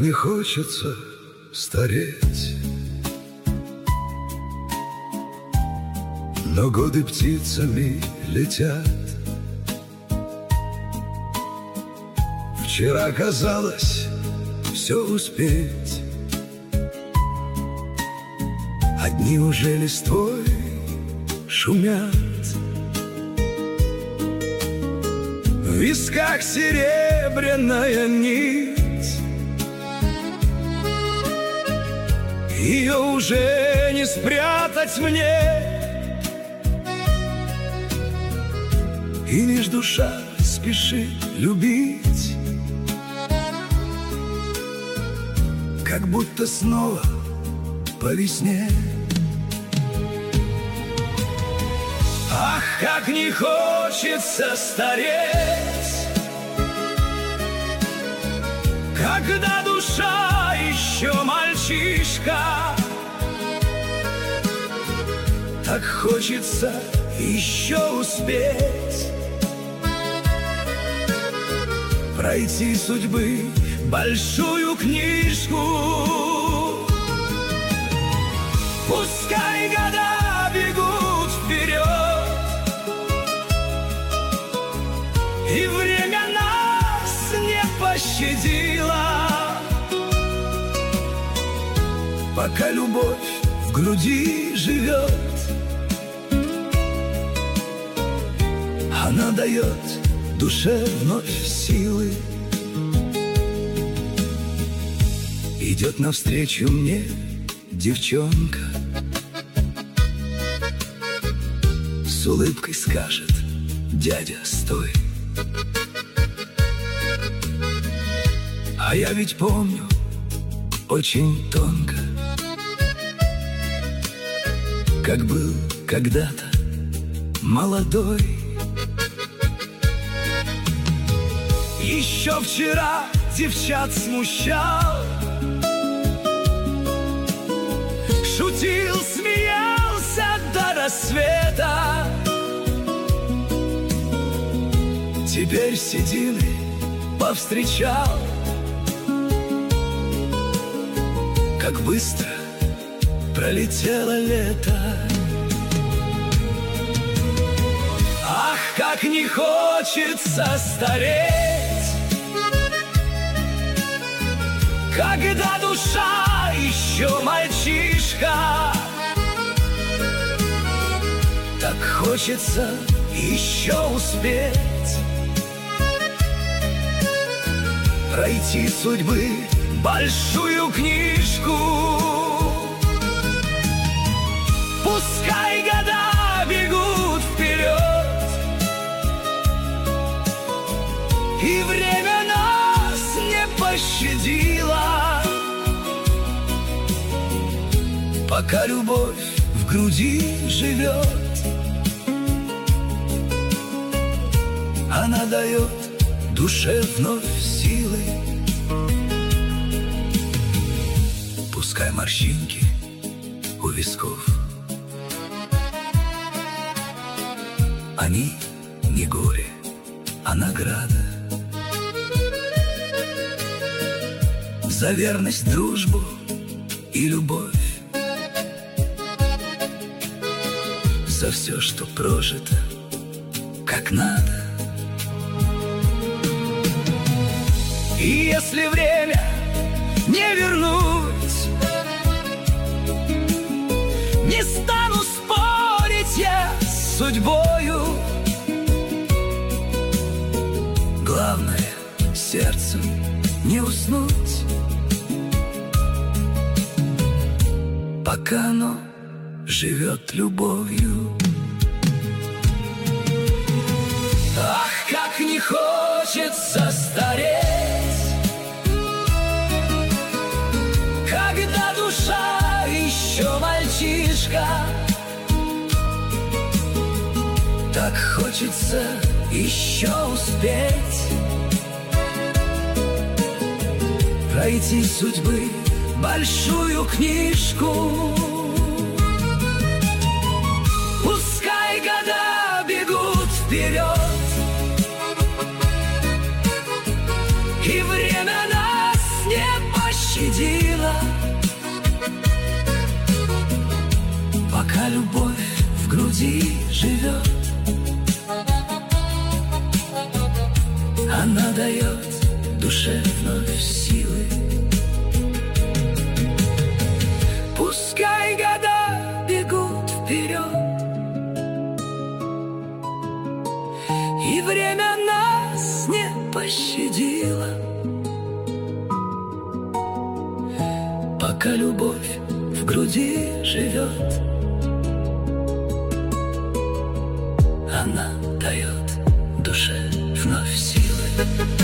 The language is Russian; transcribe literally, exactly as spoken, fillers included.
не хочется стареть, но годы птицами летят. Вчера казалось все успеть, а дни уже листвой шумят. В висках серебряная нить, ее уже не спрятать мне, и лишь душа спешит любить, как будто снова по весне. Ах, как не хочется стареть, когда душа еще мальчишка. Так хочется еще успеть пройти судьбы большую книжку. Пускай года бегут вперед, и время нас не пощадило, пока любовь в груди живет. Она дает душе вновь силы, идет навстречу мне девчонка, с улыбкой скажет: дядя, стой. А я ведь помню очень тонко, как был когда-то молодой. Еще вчера девчат смущал, шутил, смеялся до рассвета. Теперь седины повстречал, как быстро пролетело лето. Ах, как не хочется стареть, когда душа еще мальчишка. Так хочется еще успеть пройти судьбы большую книжку. Пускай года бегут вперед, и время нас не пощадило, пока любовь в груди живет. Она дает душе вновь силы. Пускай морщинки у висков, они не горе, а награда за верность, дружбу и любовь, за все, что прожито как надо. И если время не вернуть, не стану спорить я с судьбою. Главное, сердцем не уснуть, пока оно живет любовью. Ах, как не хочется стареть, когда душа еще мальчишка. Так хочется еще успеть пройти судьбы большую книжку. Пускай года бегут вперед, и время нас не пощадит, пощадила. Пока любовь в груди живет, она дает душе вновь силы. Пускай года бегут вперед, и время нас не пощадило. Пока любовь в груди живет, она дает душе вновь силы.